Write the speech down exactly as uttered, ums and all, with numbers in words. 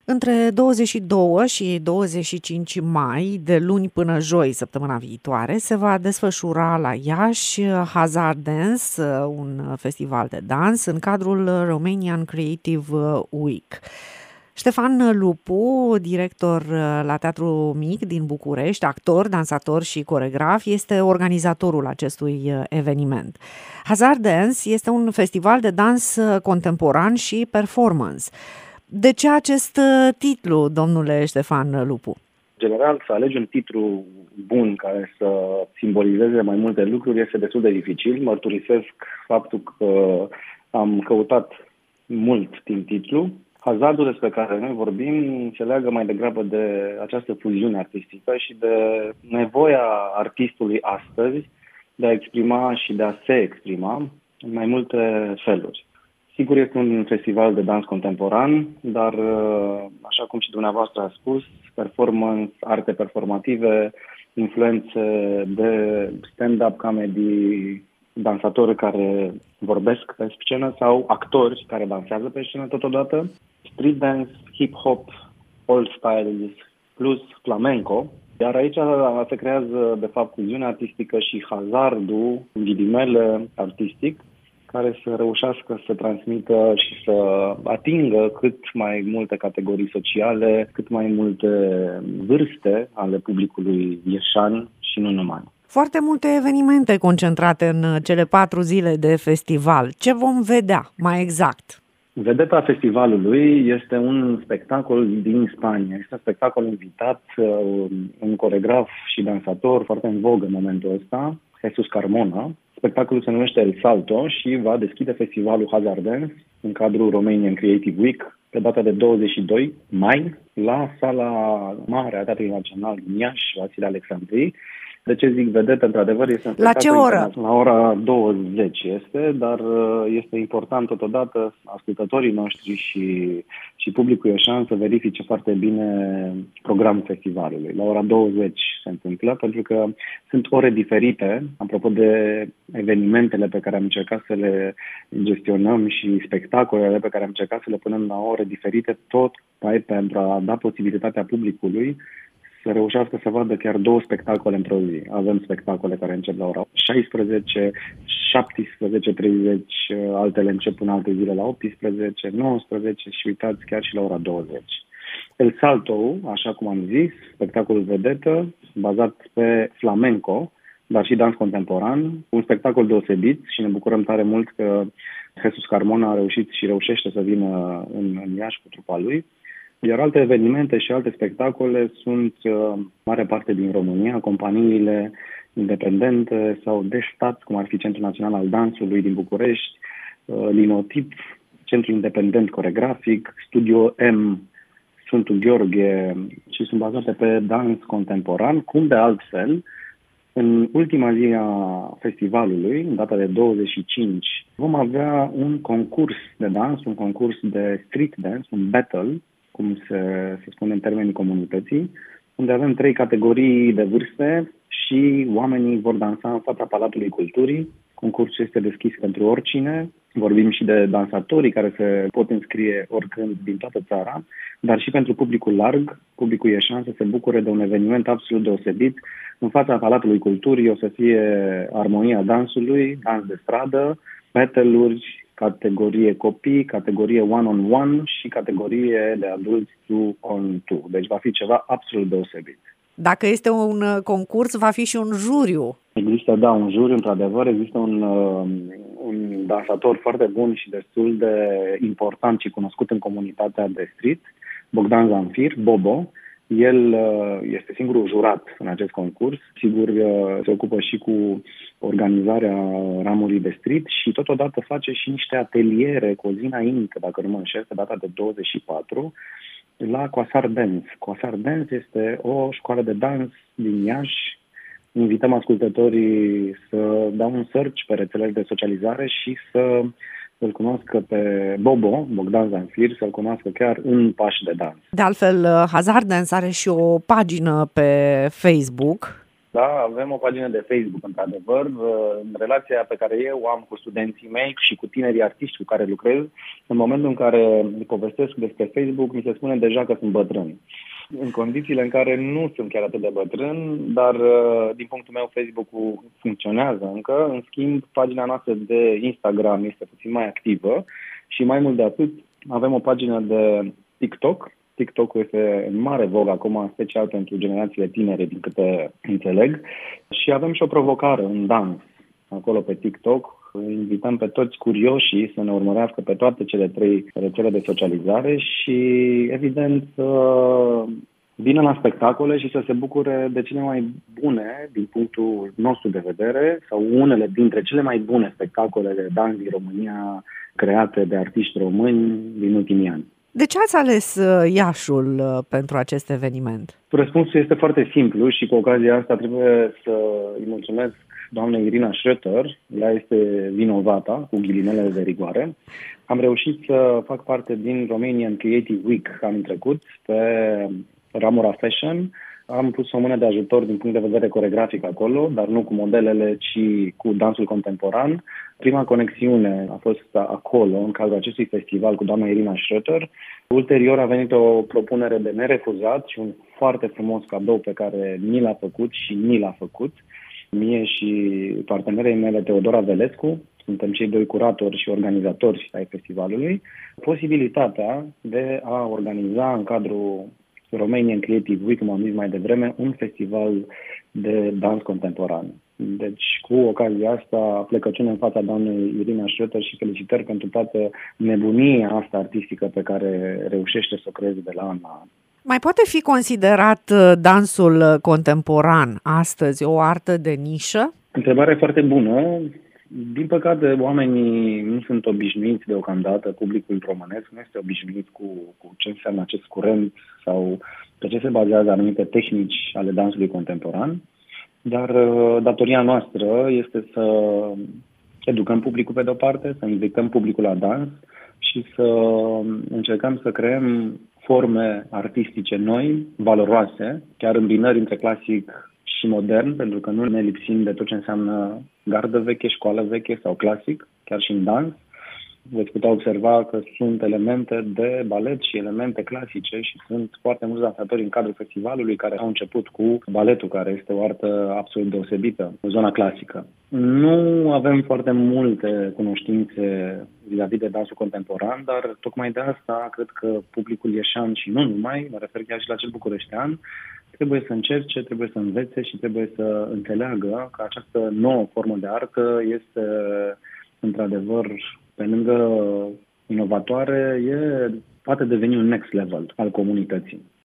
Între douăzeci și doi și douăzeci și cinci mai, de luni până joi, săptămâna viitoare, se va desfășura la Iași Hazard Dance, un festival de dans, în cadrul Romanian Creative Week. Ștefan Lupu, director la Teatru Mic din București, actor, dansator și coregraf, este organizatorul acestui eveniment. Hazard Dance este un festival de dans contemporan și performance. De ce acest titlu, domnule Ștefan Lupu? În general, să alegi un titlu bun care să simbolizeze mai multe lucruri este destul de dificil. Mărturisesc faptul că am căutat mult timp titlu. Hazardul despre care noi vorbim se leagă mai degrabă de această fuziune artistică și de nevoia artistului astăzi de a exprima și de a se exprima în mai multe feluri. Sigur, este un festival de dans contemporan, dar, așa cum și dumneavoastră a spus, performance, arte performative, influențe de stand-up comedy, dansatori care vorbesc pe scenă sau actori care dansează pe scenă totodată, street dance, hip-hop, old styles, plus flamenco. Iar aici se creează, de fapt, fuziunea artistică și hazardul, în ghilimele, artistic, care să reușească să transmită și să atingă cât mai multe categorii sociale, cât mai multe vârste ale publicului ieșan și nu numai. Foarte multe evenimente concentrate în cele patru zile de festival. Ce vom vedea mai exact? Vedeta festivalului este un spectacol din Spania. Este un spectacol invitat, un coregraf și dansator foarte în vogă în momentul ăsta, Jesus Carmona. Spectacolul se numește El Salto și va deschide festivalul Hazard Dance în cadrul Romanian Creative Week pe data de douăzeci și doi mai la sala mare a Teatrului Național din Iași, Vasile Alexandrii. De ce zic vedetă, într-adevăr, este un La ce oră? La ora douăzeci este, dar este important totodată ascultătorii noștri și, și publicul ieșan să verifice foarte bine programul festivalului. La ora douăzeci se întâmplă, pentru că sunt ore diferite, apropo de evenimentele pe care am încercat să le gestionăm și spectacolele pe care am încercat să le punem la ore diferite, tot pentru a da posibilitatea publicului să reușească să vadă chiar două spectacole într-o zi. Avem spectacole care încep la ora șaisprezece, șaptesprezece treizeci, altele încep în alte zile la optsprezece, nouăsprezece și uitați chiar și la ora douăzeci. El Salto, așa cum am zis, spectacolul vedetă, bazat pe flamenco, dar și dans contemporan, un spectacol deosebit și ne bucurăm tare mult că Jesus Carmona a reușit și reușește să vină în, în Iași cu trupa lui. Iar alte evenimente și alte spectacole sunt uh, mare parte din România, companiile independente sau de stat, cum ar fi Centrul Național al Dansului din București, uh, Linotip, Centrul Independent Coregrafic, Studio M, Sfântul Gheorghe, și sunt bazate pe dans contemporan, cum de altfel, în ultima zi a festivalului, în data de douăzeci și cinci, vom avea un concurs de dans, un concurs de street dance, un battle, cum se, se spune în termenii comunității, unde avem trei categorii de vârste și oamenii vor dansa în fața Palatului Culturii. Concursul este deschis pentru oricine. Vorbim și de dansatorii care se pot înscrie oricând din toată țara, dar și pentru publicul larg, publicul ieșan, să se bucure de un eveniment absolut deosebit. În fața Palatului Culturii o să fie armonia dansului, dans de stradă, battle-uri, categorie copii, categorie one-on-one și categorie de adulți two-on-two. Deci va fi ceva absolut deosebit. Dacă este un concurs, va fi și un juriu. Există, da, un juriu, într-adevăr. Există un, un dansator foarte bun și destul de important și cunoscut în comunitatea de street, Bogdan Zanfir, Bobo. El este singurul jurat în acest concurs. Sigur, se ocupă și cu organizarea ramurii de street și totodată face și niște ateliere cu o zi înainte, dacă nu mă înșel, pe data de douăzeci și patru, la Coasar Dance. Coasar Dance este o școală de dans din Iași. Invităm ascultătorii să dau un search pe rețelele de socializare și să să-l cunoască pe Bobo, Bogdan Zanfir, să-l cunoască chiar în pași de dans. De altfel, Hazard Dance are și o pagină pe Facebook. Da, avem o pagină de Facebook, într-adevăr. În relația pe care eu o am cu studenții mei și cu tinerii artiști cu care lucrez, în momentul în care îi povestesc despre Facebook, mi se spune deja că sunt bătrân. În condițiile în care nu sunt chiar atât de bătrân, dar din punctul meu Facebook-ul funcționează încă. În schimb, pagina noastră de Instagram este puțin mai activă și mai mult de atât avem o pagină de TikTok. TikTok-ul este în mare vogă acum, în special pentru generațiile tinere, din câte înțeleg. Și avem și o provocare, un dans, acolo pe TikTok. Invităm pe toți curioșii să ne urmărească pe toate cele trei rețele de socializare și, evident, să vină la spectacole și să se bucure de cele mai bune, din punctul nostru de vedere, sau unele dintre cele mai bune spectacole de dans din România create de artiști români din ultimii ani. De ce ați ales Iașul pentru acest eveniment? Răspunsul este foarte simplu și cu ocazia asta trebuie să îi mulțumesc doamnei Irina Schröter. Ea este vinovata, cu ghilimele de rigoare. Am reușit să fac parte din Romanian Creative Week anul trecut pe ramura fashion. Am pus o mână de ajutor din punct de vedere coregrafic acolo, dar nu cu modelele, ci cu dansul contemporan. Prima conexiune a fost acolo, în cadrul acestui festival, cu doamna Irina Schröter. Ulterior a venit o propunere de nerefuzat și un foarte frumos cadou pe care ni l-a făcut și ni l-a făcut. Mie și partenerei mele, Teodora Velescu, suntem cei doi curatori și organizatori ai festivalului, posibilitatea de a organiza în cadrul Romanian Creative Week, cum am zis mai devreme, un festival de dans contemporan. Deci, cu ocazia asta, plecăciune în fața doamnei Irina Schröter și felicitări pentru toată nebunia asta artistică pe care reușește să o creeze de la an la an. Mai poate fi considerat dansul contemporan astăzi o artă de nișă? Întrebare foarte bună. Din păcate, oamenii nu sunt obișnuiți deocamdată, publicul românesc nu este obișnuit cu, cu ce înseamnă acest curent sau pe ce se bazează anumite tehnici ale dansului contemporan, dar datoria noastră este să educăm publicul pe de-o parte, să invităm publicul la dans și să încercăm să creăm forme artistice noi, valoroase, chiar îmbinări între clasic și modern, pentru că nu ne lipsim de tot ce înseamnă gardă veche, școală veche sau clasic, chiar și în dans. Veți putea observa că sunt elemente de balet și elemente clasice și sunt foarte mulți dansatori în cadrul festivalului care au început cu baletul, care este o artă absolut deosebită, o zona clasică. Nu avem foarte multe cunoștințe vis-a-vis de dansul contemporan, dar tocmai de asta cred că publicul ieșean și nu numai, mă refer chiar și la cel bucureștean, trebuie să încerce, trebuie să învețe și trebuie să înțeleagă că această nouă formă de artă este, într-adevăr, pe lângă inovatoare, e, poate deveni un next level al comunității.